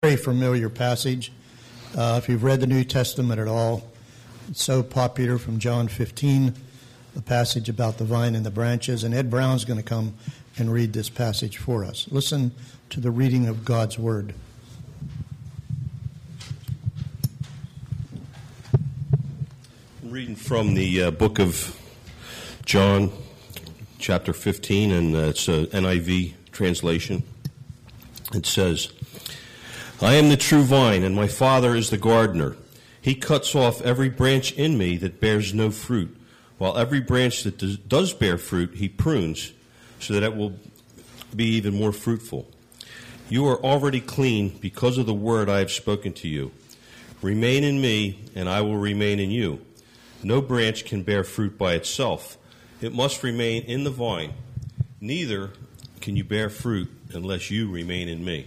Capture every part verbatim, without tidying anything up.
Very familiar passage. Uh, if you've read the New Testament at all, it's so popular from John fifteen, the passage about the vine and the branches. And Ed Brown's going to come and read this passage for us. Listen to the reading of God's Word. I'm reading from the uh, book of John, chapter fifteen, and uh, it's an N I V translation. It says, I am the true vine, and my Father is the gardener. He cuts off every branch in me that bears no fruit, while every branch that does, does bear fruit he prunes, so that it will be even more fruitful. You are already clean because of the word I have spoken to you. Remain in me, and I will remain in you. No branch can bear fruit by itself. It must remain in the vine. Neither can you bear fruit unless you remain in me.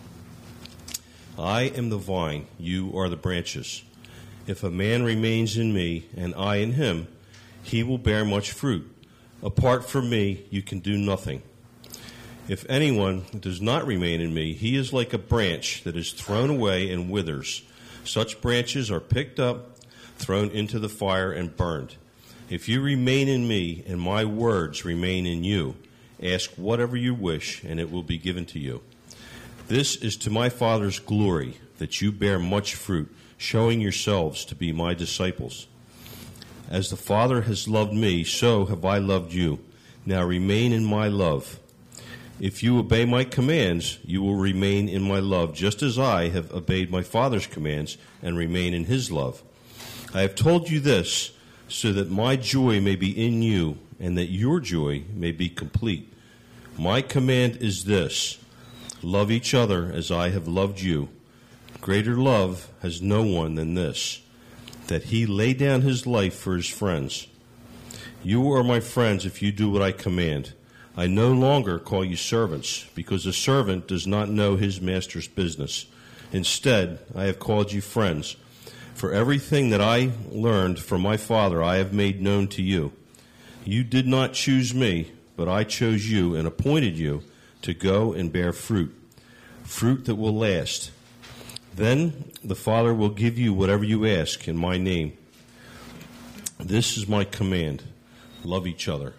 I am the vine, you are the branches. If a man remains in me, and I in him, he will bear much fruit. Apart from me, you can do nothing. If anyone does not remain in me, he is like a branch that is thrown away and withers. Such branches are picked up, thrown into the fire, and burned. If you remain in me, and my words remain in you, ask whatever you wish, and it will be given to you. This is to my Father's glory, that you bear much fruit, showing yourselves to be my disciples. As the Father has loved me, so have I loved you. Now remain in my love. If you obey my commands, you will remain in my love, just as I have obeyed my Father's commands and remain in his love. I have told you this, so that my joy may be in you, and that your joy may be complete. My command is this: love each other as I have loved you. Greater love has no one than this, that he lay down his life for his friends. You are my friends if you do what I command. I no longer call you servants, because a servant does not know his master's business. Instead, I have called you friends. For everything that I learned from my Father I have made known to you. You did not choose me, but I chose you and appointed you to go and bear fruit, fruit that will last. Then the Father will give you whatever you ask in my name. This is my command: love each other.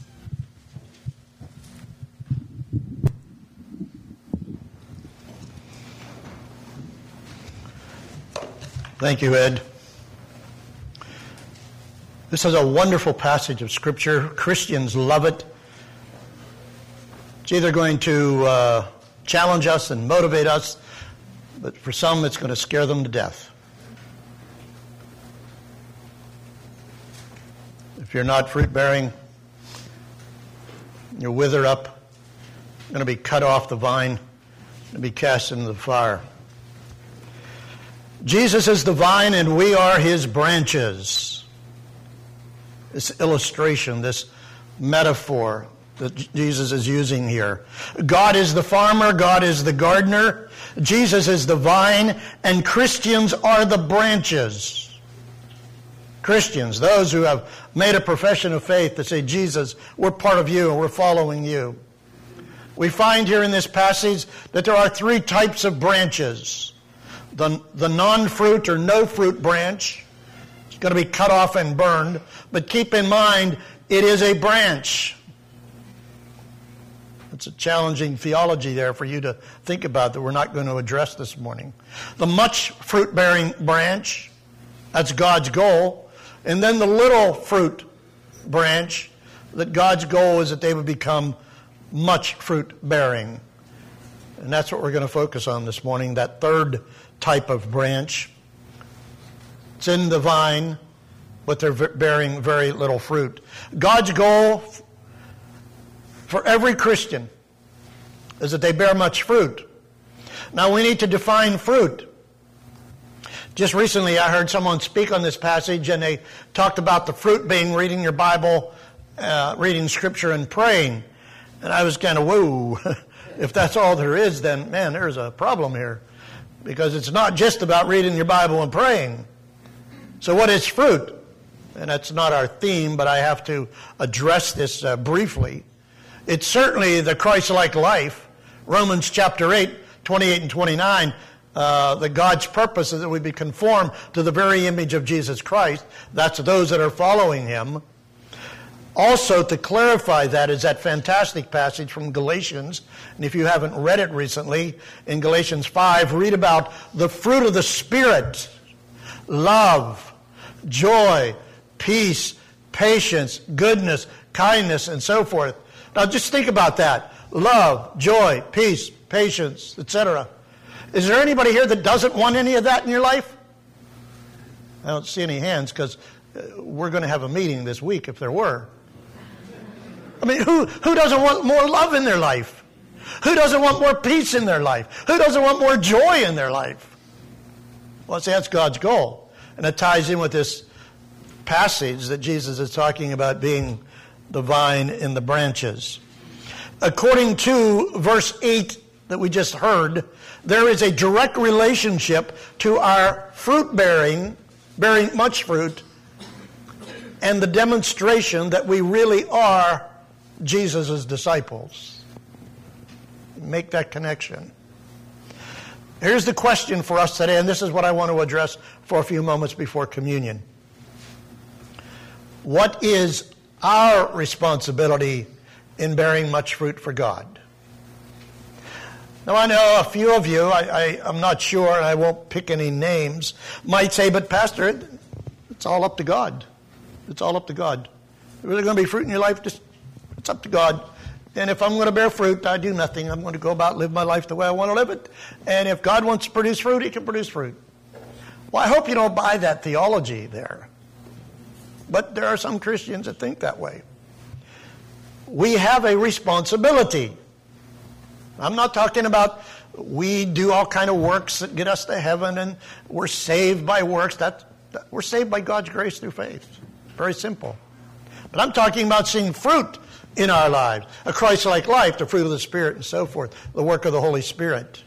Thank you, Ed. This is a wonderful passage of Scripture. Christians love it. It's either going to uh, challenge us and motivate us, but for some it's going to scare them to death. If you're not fruit-bearing, you'll wither up, you're going to be cut off the vine, and be cast into the fire. Jesus is the vine and we are his branches. This illustration, this metaphor that Jesus is using here. God is the farmer, God is the gardener, Jesus is the vine, and Christians are the branches. Christians, those who have made a profession of faith that say, Jesus, we're part of you and we're following you. We find here in this passage that there are three types of branches. The, the non-fruit or no-fruit branch is going to be cut off and burned. But keep in mind, it is a branch. It's a challenging theology there for you to think about that we're not going to address this morning. The much fruit-bearing branch, that's God's goal. And then the little fruit branch, that God's goal is that they would become much fruit-bearing. And that's what we're going to focus on this morning, that third type of branch. It's in the vine, but they're bearing very little fruit. God's goal for every Christian is that they bear much fruit. Now we need to define fruit. Just recently I heard someone speak on this passage, and they talked about the fruit being reading your Bible, uh, reading Scripture, and praying. And I was kind of, whoa, if that's all there is, then man, there's a problem here. Because it's not just about reading your Bible and praying. So what is fruit? And that's not our theme, but I have to address this uh, briefly. It's certainly the Christ-like life. Romans chapter eight, twenty-eight and twenty-nine uh, that God's purpose is that we be conformed to the very image of Jesus Christ. That's those that are following him. Also, to clarify that is that fantastic passage from Galatians. And if you haven't read it recently, in Galatians five, read about the fruit of the Spirit. Love, joy, peace, patience, goodness, kindness, and so forth. Now just think about that. Love, joy, peace, patience, et cetera. Is there anybody here that doesn't want any of that in your life? I don't see any hands because we're going to have a meeting this week if there were. I mean, who, who doesn't want more love in their life? Who doesn't want more peace in their life? Who doesn't want more joy in their life? Well, see, that's God's goal. And it ties in with this passage that Jesus is talking about being the vine and the branches. According to verse eight that we just heard, there is a direct relationship to our fruit bearing, bearing much fruit, and the demonstration that we really are Jesus' disciples. Make that connection. Here's the question for us today, and this is what I want to address for a few moments before communion. What is our responsibility in bearing much fruit for God? Now, I know a few of you, I, I, I'm not sure, and I won't pick any names, might say, but Pastor, it's all up to God. It's all up to God. Is there going to be fruit in your life? Just, it's up to God. And if I'm going to bear fruit, I do nothing. I'm going to go about live my life the way I want to live it. And if God wants to produce fruit, he can produce fruit. Well, I hope you don't buy that theology there. But there are some Christians that think that way. We have a responsibility. I'm not talking about we do all kind of works that get us to heaven and we're saved by works. That, that we're saved by God's grace through faith. Very simple. But I'm talking about seeing fruit in our lives, a Christ-like life, the fruit of the Spirit and so forth, the work of the Holy Spirit.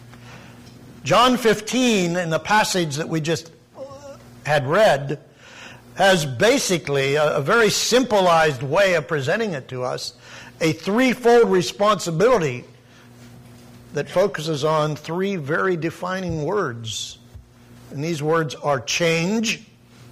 John fifteen, in the passage that we just had read, has basically a, a very simplified way of presenting it to us, a threefold responsibility that focuses on three very defining words. And these words are change,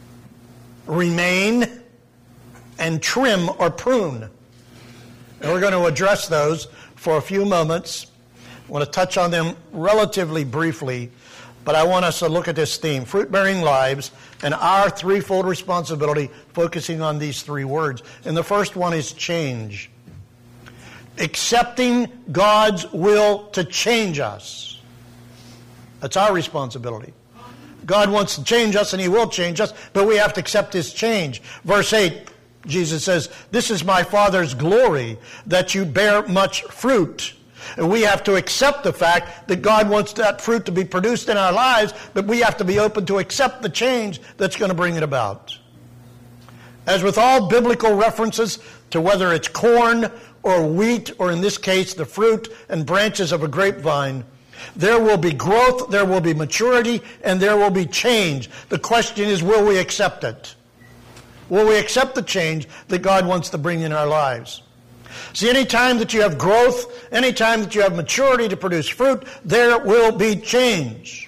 remain, and trim or prune. And we're going to address those for a few moments. I want to touch on them relatively briefly, but I want us to look at this theme, fruit-bearing lives, and our threefold responsibility focusing on these three words. And the first one is change. Accepting God's will to change us. That's our responsibility. God wants to change us, and he will change us, but we have to accept his change. Verse eight, Jesus says, "This is my Father's glory, that you bear much fruit." And we have to accept the fact that God wants that fruit to be produced in our lives, but we have to be open to accept the change that's going to bring it about. As with all biblical references to whether it's corn or wheat, or in this case, the fruit and branches of a grapevine, there will be growth, there will be maturity, and there will be change. The question is, will we accept it? Will we accept the change that God wants to bring in our lives? See, any time that you have growth, any time that you have maturity to produce fruit, there will be change.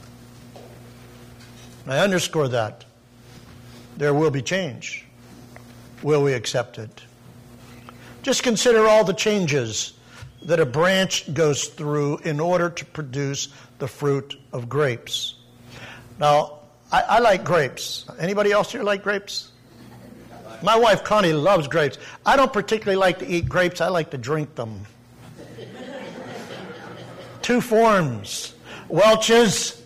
I underscore that. There will be change. Will we accept it? Just consider all the changes that a branch goes through in order to produce the fruit of grapes. Now, I, I like grapes. Anybody else here like grapes? My wife Connie loves grapes. I don't particularly like to eat grapes. I like to drink them. Two forms. Welch's.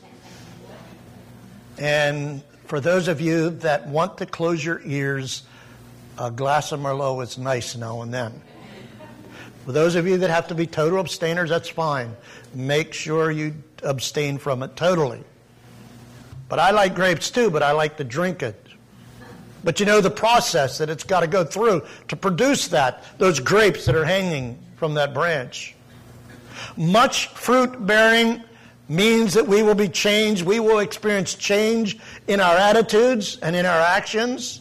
And for those of you that want to close your ears, a glass of Merlot is nice now and then. For those of you that have to be total abstainers, that's fine. Make sure you abstain from it totally. But I like grapes too, but I like to drink it. But you know the process that it's got to go through to produce that, those grapes that are hanging from that branch. Much fruit bearing means that we will be changed. We will experience change in our attitudes and in our actions.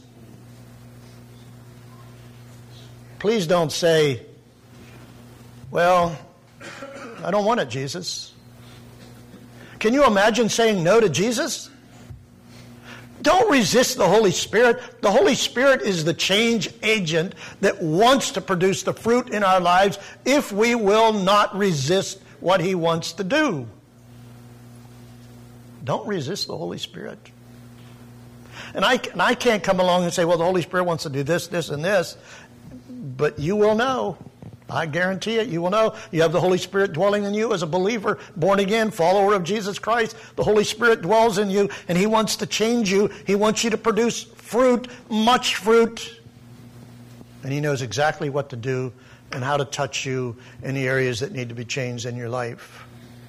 Please don't say, "Well, I don't want it, Jesus." Can you imagine saying no to Jesus? Don't resist the Holy Spirit. The Holy Spirit is the change agent that wants to produce the fruit in our lives if we will not resist what He wants to do. Don't resist the Holy Spirit. And I, and I can't come along and say, well, the Holy Spirit wants to do this, this, and this. But you will know. I guarantee it. You will know. You have the Holy Spirit dwelling in you as a believer, born again, follower of Jesus Christ. The Holy Spirit dwells in you, and He wants to change you. He wants you to produce fruit, much fruit. And He knows exactly what to do and how to touch you in the areas that need to be changed in your life.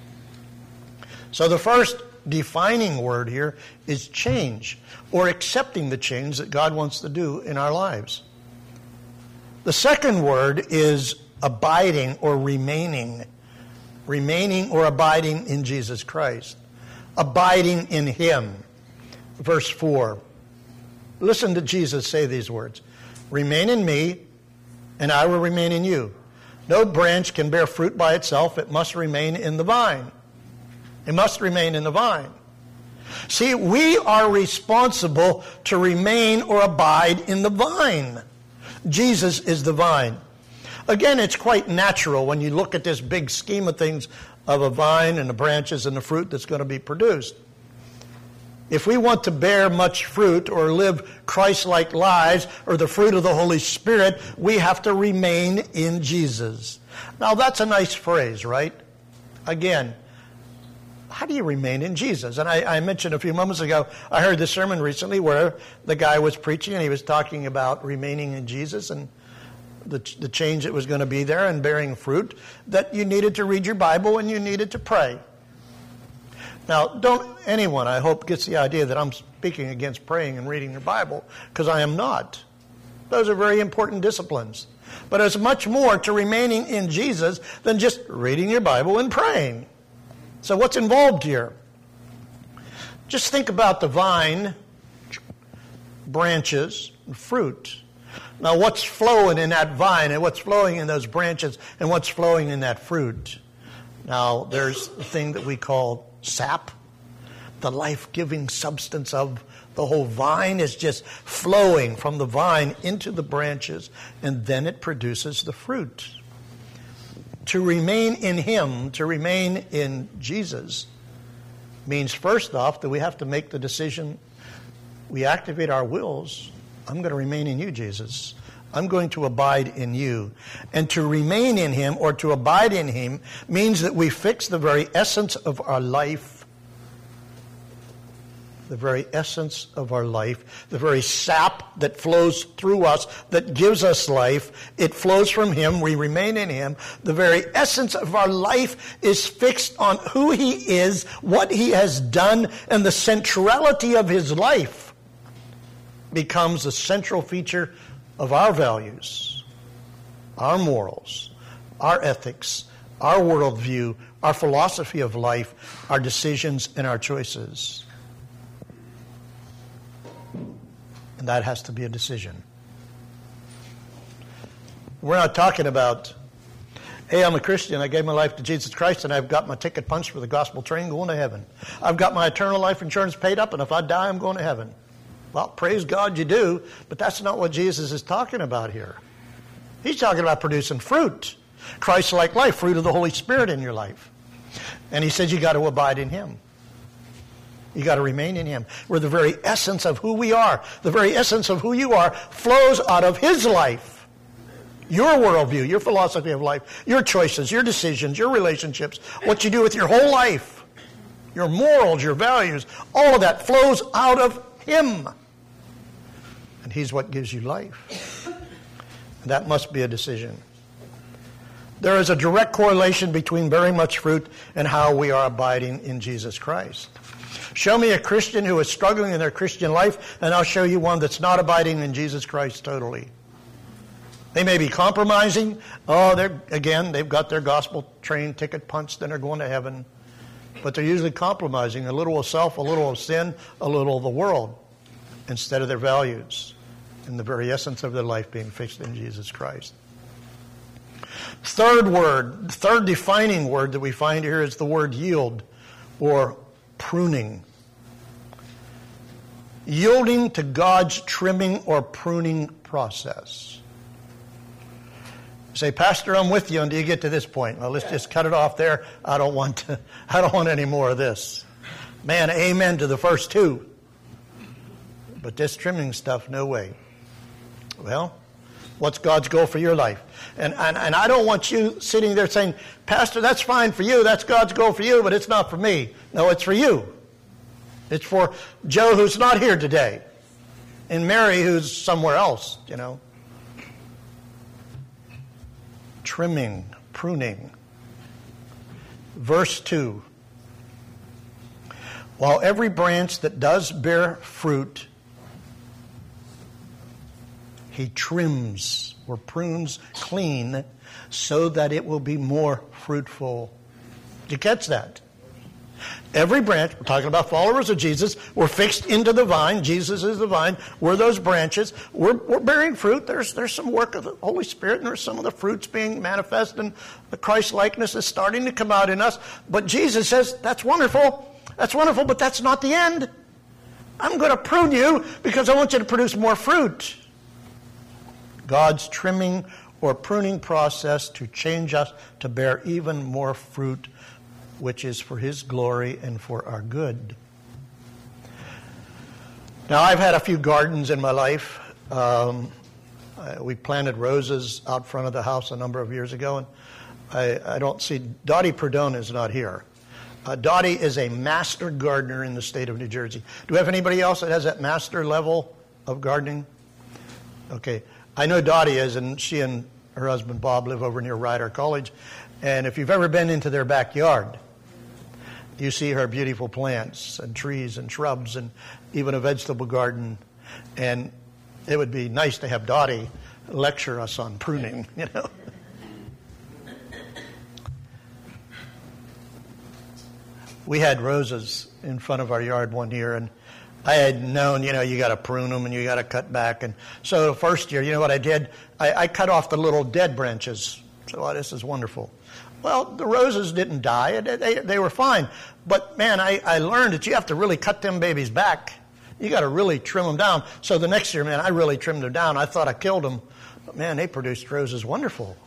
So the first defining word here is change, or accepting the change that God wants to do in our lives. The second word is abiding or remaining. Remaining or abiding in Jesus Christ. Abiding in Him. Verse four. Listen to Jesus say these words. Remain in me, and I will remain in you. No branch can bear fruit by itself. It must remain in the vine. It must remain in the vine. See, we are responsible to remain or abide in the vine. Jesus is the vine. Again, it's quite natural when you look at this big scheme of things of a vine and the branches and the fruit that's going to be produced. If we want to bear much fruit or live Christ-like lives or the fruit of the Holy Spirit, we have to remain in Jesus. Now, that's a nice phrase, right? Again, how do you remain in Jesus? And I, I mentioned a few moments ago, I heard this sermon recently where the guy was preaching and he was talking about remaining in Jesus and the, the change that was going to be there and bearing fruit, that you needed to read your Bible and you needed to pray. Now, don't anyone, I hope, gets the idea that I'm speaking against praying and reading your Bible, because I am not. Those are very important disciplines. But there's much more to remaining in Jesus than just reading your Bible and praying. So what's involved here? Just think about the vine, branches, and fruit. Now, what's flowing in that vine and what's flowing in those branches and what's flowing in that fruit? Now, there's a thing that we call sap. The life-giving substance of the whole vine is just flowing from the vine into the branches, and then it produces the fruit. To remain in Him, to remain in Jesus, means first off that we have to make the decision, we activate our wills. I'm going to remain in you, Jesus. I'm going to abide in you. And to remain in Him or to abide in Him means that we fix the very essence of our life, the very essence of our life, the very sap that flows through us, that gives us life. It flows from Him. We remain in Him. The very essence of our life is fixed on who He is, what He has done, and the centrality of His life becomes the central feature of our values, our morals, our ethics, our worldview, our philosophy of life, our decisions, and our choices. And that has to be a decision. We're not talking about, hey, I'm a Christian, I gave my life to Jesus Christ, and I've got my ticket punched for the gospel train going to heaven. I've got my eternal life insurance paid up, and if I die, I'm going to heaven. Well, praise God you do, but that's not what Jesus is talking about here. He's talking about producing fruit, Christ-like life, fruit of the Holy Spirit in your life. And He says you got to abide in Him. You got to remain in Him. Where the very essence of who we are, the very essence of who you are, flows out of His life. Your worldview, your philosophy of life, your choices, your decisions, your relationships, what you do with your whole life, your morals, your values, all of that flows out of Him. And He's what gives you life. And that must be a decision. There is a direct correlation between bearing much fruit and how we are abiding in Jesus Christ. Show me a Christian who is struggling in their Christian life, and I'll show you one that's not abiding in Jesus Christ totally. They may be compromising. Oh, they're again, they've got their gospel train ticket punched and they're going to heaven. But they're usually compromising a little of self, a little of sin, a little of the world, instead of their values and the very essence of their life being fixed in Jesus Christ. Third word, third defining word that we find here is the word yield, or pruning. Yielding to God's trimming or pruning process. You say, Pastor, I'm with you until you get to this point. Well, let's just cut it off there. I don't want to, I don't want any more of this. Man, amen to the first two. But this trimming stuff, no way. Well, what's God's goal for your life? And, and and I don't want you sitting there saying, Pastor, that's fine for you. That's God's goal for you, but it's not for me. No, it's for you. It's for Joe, who's not here today, and Mary, who's somewhere else, you know. Trimming, pruning. Verse two. While every branch that does bear fruit, he trims or prunes clean so that it will be more fruitful. Did you catch that? Every branch, we're talking about followers of Jesus, we're fixed into the vine. Jesus is the vine. We're those branches. We're, we're bearing fruit. There's, there's some work of the Holy Spirit, and there's some of the fruits being manifest, and the Christ-likeness is starting to come out in us. But Jesus says, that's wonderful. That's wonderful, but that's not the end. I'm going to prune you because I want you to produce more fruit. God's trimming or pruning process to change us to bear even more fruit, which is for His glory and for our good. Now, I've had a few gardens in my life. Um, I, we planted roses out front of the house a number of years ago, and I, I don't see... Dottie Perdone is not here. Uh, Dottie is a master gardener in the state of New Jersey. Do we have anybody else that has that master level of gardening? Okay. I know Dottie is, and she and her husband Bob live over near Rider College. And if you've ever been into their backyard, you see her beautiful plants and trees and shrubs and even a vegetable garden. And it would be nice to have Dottie lecture us on pruning, you know. We had roses in front of our yard one year, and I had known, you know, you got to prune them and you got to cut back. And so the first year, you know what I did? I, I cut off the little dead branches. So oh, this is wonderful. Well, the roses didn't die. They, they, they were fine. But, man, I, I learned that you have to really cut them babies back. You got to really trim them down. So the next year, man, I really trimmed them down. I thought I killed them. But, man, they produced roses wonderful.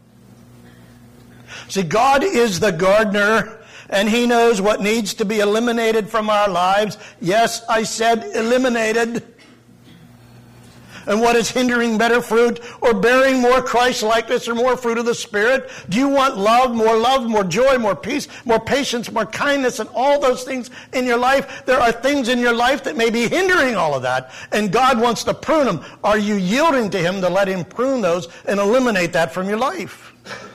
See, God is the gardener, and He knows what needs to be eliminated from our lives. Yes, I said eliminated. And what is hindering better fruit or bearing more Christ-likeness or more fruit of the Spirit? Do you want love, more love, more joy, more peace, more patience, more kindness, and all those things in your life? There are things in your life that may be hindering all of that, and God wants to prune them. Are you yielding to Him to let Him prune those and eliminate that from your life?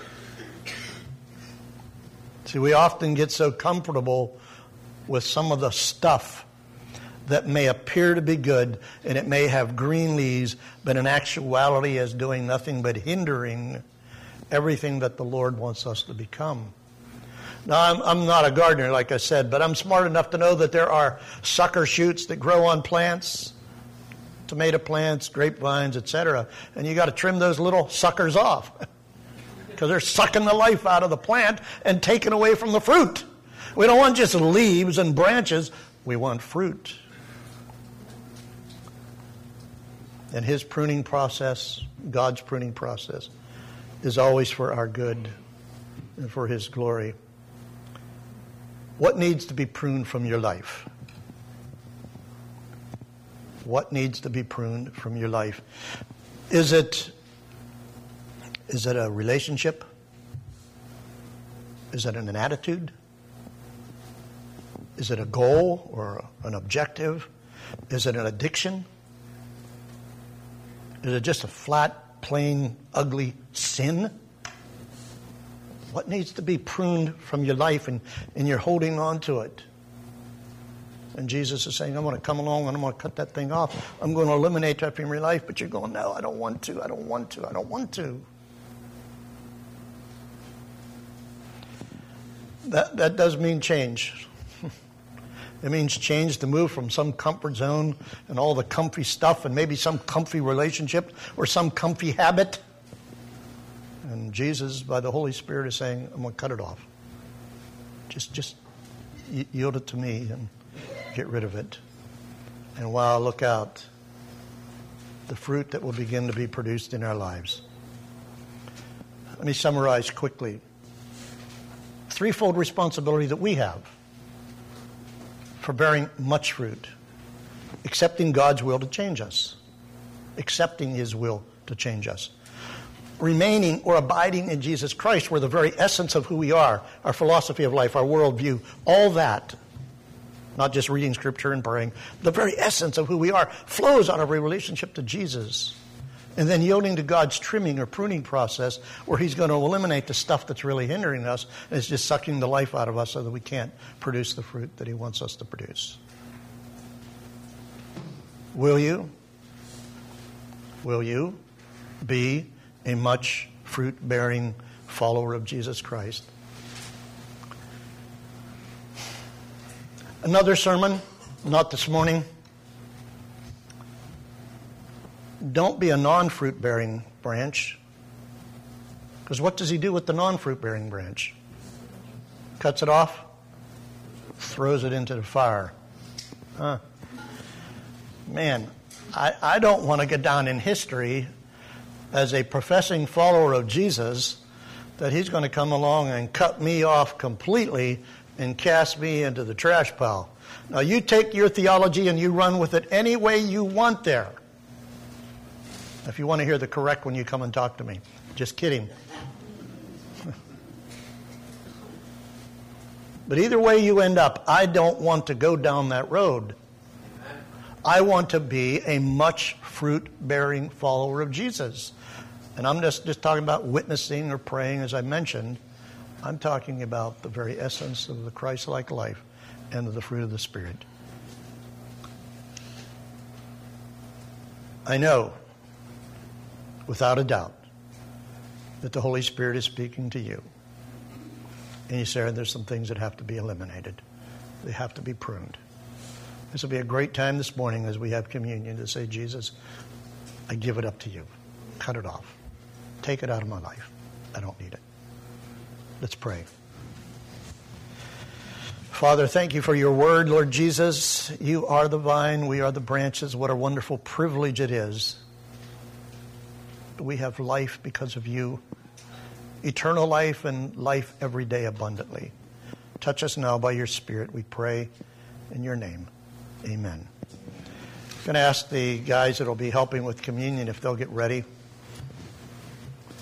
See, we often get so comfortable with some of the stuff that may appear to be good, and it may have green leaves, but in actuality is doing nothing but hindering everything that the Lord wants us to become. Now, I'm, I'm not a gardener, like I said, but I'm smart enough to know that there are sucker shoots that grow on plants, tomato plants, grapevines, et cetera, and you got to trim those little suckers off because they're sucking the life out of the plant and taking away from the fruit. We don't want just leaves and branches. We want fruit. And His pruning process, God's pruning process, is always for our good and for His glory. What needs to be pruned from your life? What needs to be pruned from your life? Is it, is it a relationship? Is it an attitude? Is it a goal or an objective? Is it an addiction? Is it just a flat, plain, ugly sin? What needs to be pruned from your life and, and you're holding on to it? And Jesus is saying, I'm going to come along and I'm going to cut that thing off. I'm going to eliminate that from your life. But you're going, no, I don't want to. I don't want to. I don't want to. That, that does mean change. It means change to move from some comfort zone and all the comfy stuff and maybe some comfy relationship or some comfy habit. And Jesus, by the Holy Spirit, is saying, I'm going to cut it off. Just, just y- yield it to me and get rid of it. And while I look out the fruit that will begin to be produced in our lives. Let me summarize quickly. Threefold responsibility that we have for bearing much fruit. Accepting God's will to change us. Accepting His will to change us. Remaining or abiding in Jesus Christ, where the very essence of who we are, our philosophy of life, our worldview, all that, not just reading Scripture and praying, the very essence of who we are flows out of a relationship to Jesus. And then yielding to God's trimming or pruning process, where He's going to eliminate the stuff that's really hindering us, and it's just sucking the life out of us so that we can't produce the fruit that He wants us to produce. Will you? Will you be a much fruit-bearing follower of Jesus Christ? Another sermon, not this morning. Don't be a non-fruit-bearing branch. Because what does He do with the non-fruit-bearing branch? Cuts it off, throws it into the fire. Huh. Man, I, I don't want to get down in history as a professing follower of Jesus that He's going to come along and cut me off completely and cast me into the trash pile. Now, you take your theology and you run with it any way you want there. If you want to hear the correct one, you come and talk to me. Just kidding. But either way you end up, I don't want to go down that road. I want to be a much fruit-bearing follower of Jesus. And I'm just, just talking about witnessing or praying, as I mentioned. I'm talking about the very essence of the Christ-like life and of the fruit of the Spirit. I know, without a doubt, that the Holy Spirit is speaking to you. And you say, there's some things that have to be eliminated. They have to be pruned. This will be a great time this morning as we have communion to say, Jesus, I give it up to you. Cut it off. Take it out of my life. I don't need it. Let's pray. Father, thank you for your word, Lord Jesus. You are the vine, we are the branches. What a wonderful privilege it is. We have life because of you. Eternal life and life every day abundantly. Touch us now by your Spirit, we pray in your name. Amen. I'm going to ask the guys that will be helping with communion if they'll get ready.